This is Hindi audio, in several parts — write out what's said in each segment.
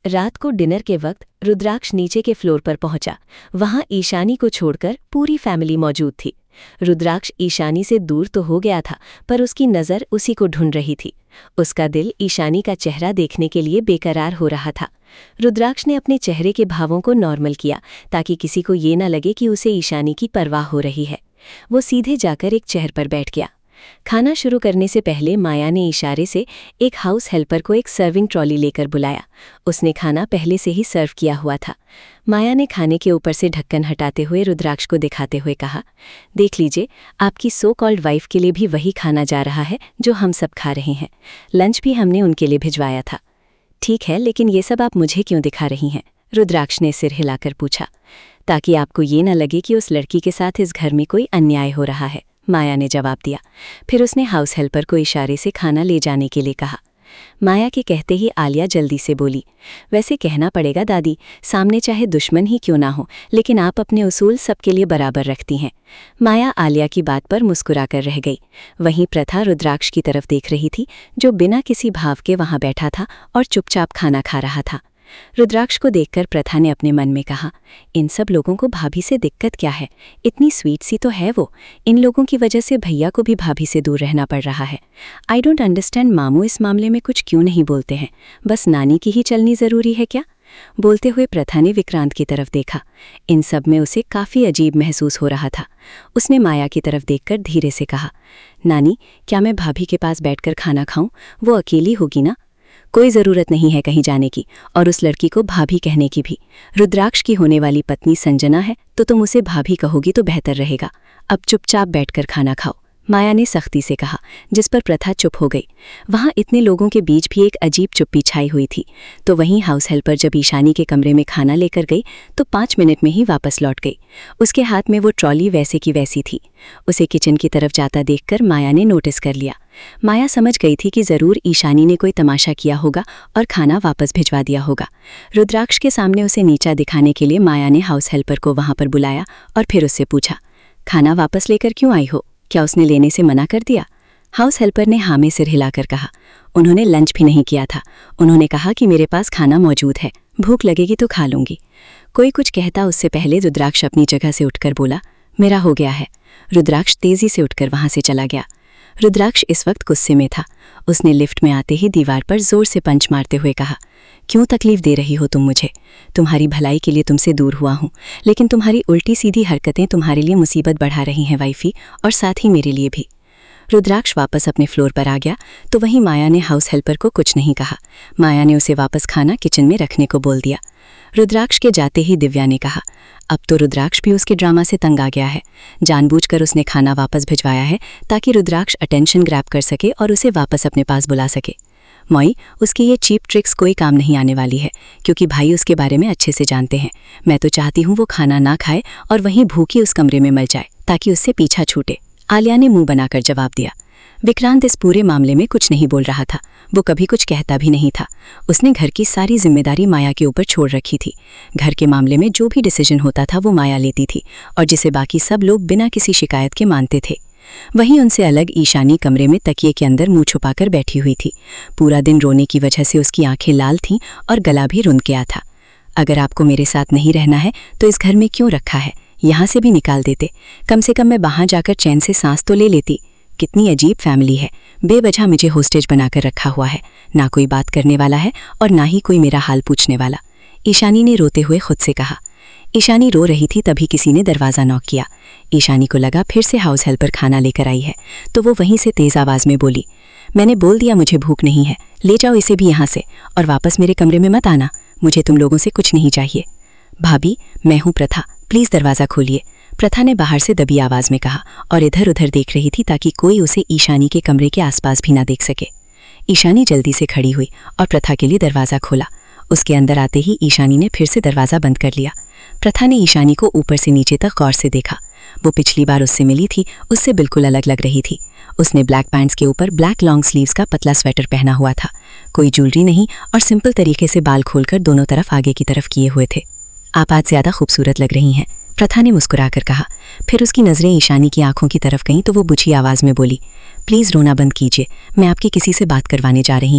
रात को डिनर के वक्त रुद्राक्ष नीचे के फ्लोर पर पहुंचा। वहां ईशानी को छोड़कर पूरी फैमिली मौजूद थी। रुद्राक्ष ईशानी से दूर तो हो गया था, पर उसकी नज़र उसी को ढूंढ रही थी। उसका दिल ईशानी का चेहरा देखने के लिए बेकरार हो रहा था। रुद्राक्ष ने अपने चेहरे के भावों को नॉर्मल किया ताकि किसी को ये न लगे कि उसे ईशानी की परवाह हो रही है। वो सीधे जाकर एक चेयर पर बैठ गया। खाना शुरू करने से पहले माया ने इशारे से एक हाउस हेल्पर को एक सर्विंग ट्रॉली लेकर बुलाया। उसने खाना पहले से ही सर्व किया हुआ था। माया ने खाने के ऊपर से ढक्कन हटाते हुए रुद्राक्ष को दिखाते हुए कहा, देख लीजिए, आपकी सो कॉल्ड वाइफ के लिए भी वही खाना जा रहा है जो हम सब खा रहे हैं। लंच भी हमने उनके लिए भिजवाया था। ठीक है, लेकिन ये सब आप मुझे क्यों दिखा रही हैं? रुद्राक्ष ने सिर हिलाकर पूछा। ताकि आपको ये न लगे कि उस लड़की के साथ इस घर में कोई अन्याय हो रहा है, माया ने जवाब दिया। फिर उसने हाउस हेल्पर को इशारे से खाना ले जाने के लिए कहा। माया के कहते ही आलिया जल्दी से बोली, वैसे कहना पड़ेगा दादी, सामने चाहे दुश्मन ही क्यों ना हो, लेकिन आप अपने उसूल सबके लिए बराबर रखती हैं। माया आलिया की बात पर मुस्कुराकर रह गई। वहीं प्रथा रुद्राक्ष की तरफ देख रही थी, जो बिना किसी भाव के वहां बैठा था और चुपचाप खाना खा रहा था। रुद्राक्ष को देखकर प्रथा ने अपने मन में कहा, इन सब लोगों को भाभी से दिक्कत क्या है? इतनी स्वीट सी तो है वो। इन लोगों की वजह से भैया को भी भाभी से दूर रहना पड़ रहा है। आई डोंट अंडरस्टैंड, मामू इस मामले में कुछ क्यों नहीं बोलते हैं? बस नानी की ही चलनी ज़रूरी है क्या? बोलते हुए प्रथा ने विक्रांत की तरफ देखा। इन सब में उसे काफ़ी अजीब महसूस हो रहा था। उसने माया की तरफ देखकर धीरे से कहा, नानी, क्या मैं भाभी के पास बैठकर खाना खाऊं? वो अकेली होगी ना? कोई ज़रूरत नहीं है कहीं जाने की, और उस लड़की को भाभी कहने की भी। रुद्राक्ष की होने वाली पत्नी संजना है, तो तुम उसे भाभी कहोगी तो बेहतर रहेगा। अब चुपचाप बैठकर खाना खाओ, माया ने सख्ती से कहा, जिस पर प्रथा चुप हो गई। वहां इतने लोगों के बीच भी एक अजीब चुप्पी छाई हुई थी। तो वहीं हाउस हेल्पर जब ईशानी के कमरे में खाना लेकर गई तो 5 मिनट में ही वापस लौट गई। उसके हाथ में वो ट्रॉली वैसे की वैसी थी। उसे किचन की तरफ जाता देखकर माया ने नोटिस कर लिया। माया समझ गई थी कि ज़रूर ईशानी ने कोई तमाशा किया होगा और खाना वापस भिजवा दिया होगा। रुद्राक्ष के सामने उसे नीचा दिखाने के लिए माया ने हाउस हेल्पर को वहां पर बुलाया और फिर उससे पूछा, खाना वापस लेकर क्यों आई हो? क्या उसने लेने से मना कर दिया? हाउस हेल्पर ने हाँ में सिर हिलाकर कहा, उन्होंने लंच भी नहीं किया था। उन्होंने कहा कि मेरे पास खाना मौजूद है, भूख लगेगी तो खा लूंगी। कोई कुछ कहता उससे पहले रुद्राक्ष अपनी जगह से उठकर बोला, मेरा हो गया है। रुद्राक्ष तेजी से उठकर वहां से चला गया। रुद्राक्ष इस वक्त गुस्से में था। उसने लिफ्ट में आते ही दीवार पर जोर से पंच मारते हुए कहा, क्यों तकलीफ दे रही हो तुम मुझे? तुम्हारी भलाई के लिए तुमसे दूर हुआ हूं, लेकिन तुम्हारी उल्टी सीधी हरकतें तुम्हारे लिए मुसीबत बढ़ा रही हैं वाइफी, और साथ ही मेरे लिए भी। रुद्राक्ष वापस अपने फ्लोर पर आ गया तो वहीं माया ने हाउस हेल्पर को कुछ नहीं कहा। माया ने उसे वापस खाना किचन में रखने को बोल दिया। रुद्राक्ष के जाते ही दिव्या ने कहा, अब तो रुद्राक्ष भी उसके ड्रामा से तंग आ गया है। जानबूझकर उसने खाना वापस भिजवाया है ताकि रुद्राक्ष अटेंशन ग्रैब कर सके और उसे वापस अपने पास बुला सके। मॉई, उसकी ये चीप ट्रिक्स कोई काम नहीं आने वाली है, क्योंकि भाई उसके बारे में अच्छे से जानते हैं। मैं तो चाहती हूँ वो खाना ना खाए और वहीं भूखी उस कमरे में मर जाए ताकि उससे पीछा छूटे, आलिया ने मुंह बनाकर जवाब दिया। विक्रांत इस पूरे मामले में कुछ नहीं बोल रहा था। वो कभी कुछ कहता भी नहीं था। उसने घर की सारी जिम्मेदारी माया के ऊपर छोड़ रखी थी। घर के मामले में जो भी डिसीजन होता था वो माया लेती थी, और जिसे बाकी सब लोग बिना किसी शिकायत के मानते थे। वहीं उनसे अलग ईशानी कमरे में तकिए के अंदर मुंह छुपाकर बैठी हुई थी। पूरा दिन रोने की वजह से उसकी आंखें लाल थीं और गला भी रुंध गया था। अगर आपको मेरे साथ नहीं रहना है तो इस घर में क्यों रखा है? यहाँ से भी निकाल देते। कम से कम मैं बाहर जाकर चैन से सांस तो ले लेती। कितनी अजीब फैमिली है, बेवजह मुझे होस्टेज बनाकर रखा हुआ है। ना कोई बात करने वाला है और ना ही कोई मेरा हाल पूछने वाला, ईशानी ने रोते हुए खुद से कहा। ईशानी रो रही थी तभी किसी ने दरवाज़ा नॉक किया। ईशानी को लगा फिर से हाउस हेल्पर खाना लेकर आई है, तो वो वहीं से तेज़ आवाज़ में बोली, मैंने बोल दिया मुझे भूख नहीं है, ले जाओ इसे भी यहाँ से, और वापस मेरे कमरे में मत आना। मुझे तुम लोगों से कुछ नहीं चाहिए। भाभी, मैं हूँ प्रथा, प्लीज़ दरवाज़ा खोलिए, प्रथा ने बाहर से दबी आवाज़ में कहा और इधर उधर देख रही थी ताकि कोई उसे ईशानी के कमरे के आसपास भी ना देख सके। ईशानी जल्दी से खड़ी हुई और प्रथा के लिए दरवाज़ा खोला। उसके अंदर आते ही ईशानी ने फिर से दरवाज़ा बंद कर लिया। प्रथा ने ईशानी को ऊपर से नीचे तक गौर से देखा। वो पिछली बार उससे मिली थी उससे बिल्कुल अलग लग रही थी। उसने ब्लैक पैंट्स के ऊपर ब्लैक लॉन्ग स्लीव्स का पतला स्वेटर पहना हुआ था। कोई ज्वेलरी नहीं और सिंपल तरीके से बाल खोलकर दोनों तरफ आगे की तरफ किए हुए थे। आप आज ज़्यादा खूबसूरत लग रही हैं, प्रथा ने मुस्कुराकर कहा। फिर उसकी नज़रें ईशानी की आंखों की तरफ गईं तो वो बुझी आवाज़ में बोली, प्लीज़ रोना बंद कीजिए, मैं आपकी किसी से बात करवाने जा रही हूँ।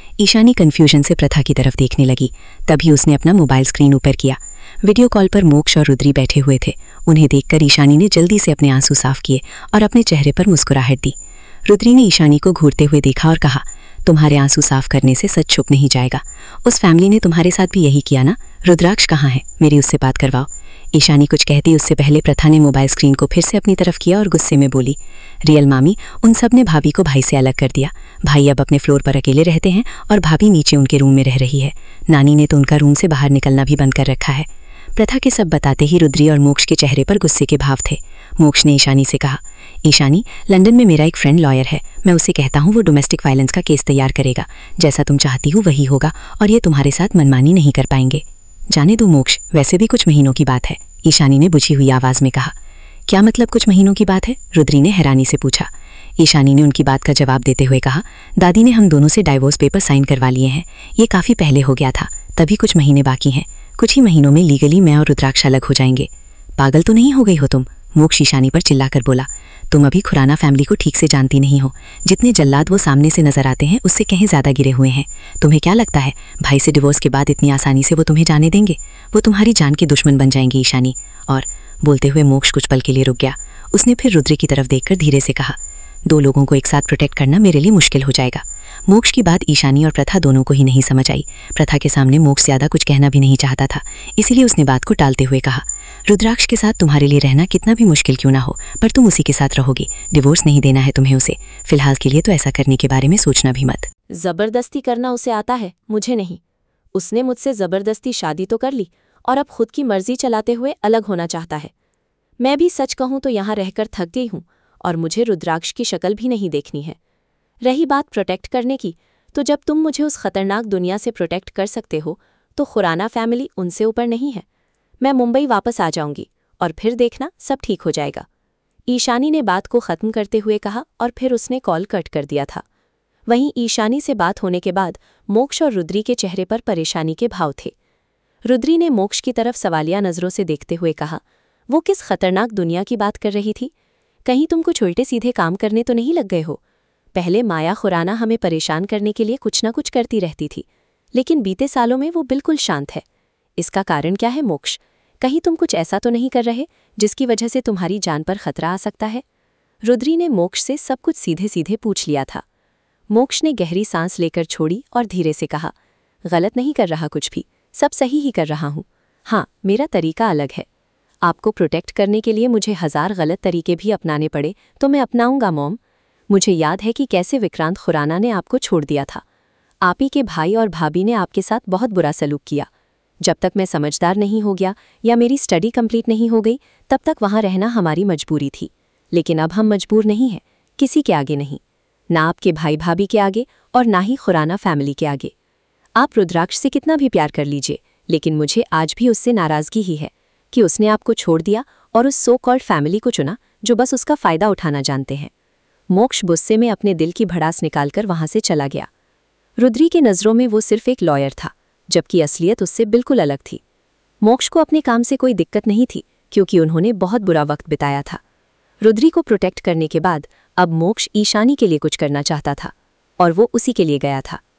ईशानी कन्फ्यूजन से प्रथा की तरफ देखने लगी। तभी उसने अपना मोबाइल स्क्रीन ऊपर किया। वीडियो कॉल पर मोक्ष और रुद्री बैठे हुए थे। उन्हें देखकर ईशानी ने जल्दी से अपने आंसू साफ किए और अपने चेहरे पर मुस्कुराहट दी। रुद्री ने ईशानी को घूरते हुए देखा और कहा, तुम्हारे आंसू साफ करने से सच छुप नहीं जाएगा। उस फैमिली ने तुम्हारे साथ भी यही किया ना। रुद्राक्ष कहाँ है? मेरी उससे बात करवाओ। ईशानी कुछ कहती उससे पहले प्रथा ने मोबाइल स्क्रीन को फिर से अपनी तरफ किया और गुस्से में बोली, रियल मामी, उन सब ने भाभी को भाई से अलग कर दिया। भाई अब अपने फ्लोर पर अकेले रहते हैं और भाभी नीचे उनके रूम में रह रही है। नानी ने तो उनका रूम से बाहर निकलना भी बंद कर रखा है। प्रथा के सब बताते ही रुद्री और मोक्ष के चेहरे पर गुस्से के भाव थे। मोक्ष ने ईशानी से कहा, ईशानी, लंदन में मेरा एक फ्रेंड लॉयर है। मैं उसे कहता हूँ वो डोमेस्टिक वायलेंस का केस तैयार करेगा। जैसा तुम चाहती हो वही होगा और ये तुम्हारे साथ मनमानी नहीं कर पाएंगे। जाने दो मोक्ष, वैसे भी कुछ महीनों की बात है। ईशानी ने बुझी हुई आवाज में कहा। क्या मतलब कुछ महीनों की बात है? रुद्री ने हैरानी से पूछा। ईशानी ने उनकी बात का जवाब देते हुए कहा, दादी ने हम दोनों से डाइवोर्स पेपर साइन करवा लिए हैं। ये काफ़ी पहले हो गया था, तभी कुछ महीने बाकी हैं। कुछ ही महीनों में लीगली मैं और रुद्राक्ष अलग हो जाएंगे। पागल तो नहीं हो गई हो तुम? मोक्ष ईशानी पर चिल्लाकर बोला। तुम अभी खुराना फैमिली को ठीक से जानती नहीं हो। जितने जल्लाद वो सामने से नजर आते हैं उससे कहीं ज़्यादा गिरे हुए हैं। तुम्हें क्या लगता है भाई से डिवोर्स के बाद इतनी आसानी से वो तुम्हें जाने देंगे? वो तुम्हारी जान के दुश्मन बन जाएंगे ईशानी। और बोलते हुए मोक्ष कुछ पल के लिए रुक गया। उसने फिर रुद्री की तरफ देखकर धीरे से कहा, दो लोगों को एक साथ प्रोटेक्ट करना मेरे लिए मुश्किल हो जाएगा। मोक्ष की बात ईशानी और प्रथा दोनों को ही नहीं समझ आई। प्रथा के सामने मोक्ष ज़्यादा कुछ कहना भी नहीं चाहता था, इसीलिए उसने बात को टालते हुए कहा, रुद्राक्ष के साथ तुम्हारे लिए रहना कितना भी मुश्किल क्यों ना हो, पर तुम उसी के साथ रहोगी। डिवोर्स नहीं देना है तुम्हें उसे। फिलहाल के लिए तो ऐसा करने के बारे में सोचना भी मत। जबरदस्ती करना उसे आता है, मुझे नहीं। उसने मुझसे जबरदस्ती शादी तो कर ली और अब खुद की मर्जी चलाते हुए अलग होना चाहता है। मैं भी सच कहूं तो यहाँ रहकर थक गई हूँ और मुझे रुद्राक्ष की शक्ल भी नहीं देखनी है। रही बात प्रोटेक्ट करने की, तो जब तुम मुझे उस खतरनाक दुनिया से प्रोटेक्ट कर सकते हो तो खुराना फैमिली उनसे ऊपर नहीं है। मैं मुंबई वापस आ जाऊंगी और फिर देखना सब ठीक हो जाएगा। ईशानी ने बात को ख़त्म करते हुए कहा और फिर उसने कॉल कट कर दिया था। वहीं ईशानी से बात होने के बाद मोक्ष और रुद्री के चेहरे पर परेशानी के भाव थे। रुद्री ने मोक्ष की तरफ सवालिया नज़रों से देखते हुए कहा, वो किस खतरनाक दुनिया की बात कर रही थी? कहीं तुम कुछ उल्टे सीधे काम करने तो नहीं लग गए हो? पहले माया खुराना हमें परेशान करने के लिए कुछ न कुछ करती रहती थी, लेकिन बीते सालों में वो बिल्कुल शांत है। इसका कारण क्या है मोक्ष? कहीं तुम कुछ ऐसा तो नहीं कर रहे जिसकी वजह से तुम्हारी जान पर खतरा आ सकता है? रुद्री ने मोक्ष से सब कुछ सीधे सीधे पूछ लिया था। मोक्ष ने गहरी सांस लेकर छोड़ी और धीरे से कहा, गलत नहीं कर रहा कुछ भी, सब सही ही कर रहा हूँ। हाँ, मेरा तरीका अलग है। आपको प्रोटेक्ट करने के लिए मुझे 1000 गलत तरीके भी अपनाने पड़े तो मैं अपनाऊंगा मॉम। मुझे याद है कि कैसे विक्रांत खुराना ने आपको छोड़ दिया था। आप ही के भाई और भाभी ने आपके साथ बहुत बुरा सलूक किया। जब तक मैं समझदार नहीं हो गया या मेरी स्टडी कंप्लीट नहीं हो गई तब तक वहाँ रहना हमारी मजबूरी थी। लेकिन अब हम मजबूर नहीं हैं, किसी के आगे नहीं, ना आपके भाई भाभी के आगे और ना ही खुराना फैमिली के आगे। आप रुद्राक्ष से कितना भी प्यार कर लीजिए, लेकिन मुझे आज भी उससे नाराज़गी ही है कि उसने आपको छोड़ दिया और उस सो कॉल्ड फैमिली को चुना जो बस उसका फ़ायदा उठाना जानते हैं। मोक्ष गुस्से में अपने दिल की भड़ास निकालकर वहाँ से चला गया। रुद्री के नज़रों में वो सिर्फ एक लॉयर था, जबकि असलियत उससे बिल्कुल अलग थी। मोक्ष को अपने काम से कोई दिक्कत नहीं थी क्योंकि उन्होंने बहुत बुरा वक्त बिताया था। रुद्री को प्रोटेक्ट करने के बाद अब मोक्ष ईशानी के लिए कुछ करना चाहता था और वो उसी के लिए गया था।